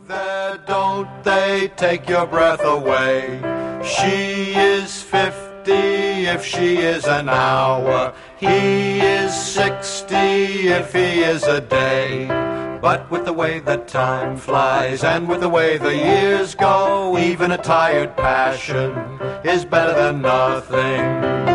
there, don't they take your breath away. She is 50 if she is an hour. He is 60 if he is a day. But with the way that time flies and with the way the years go, even a tired passion is better than nothing.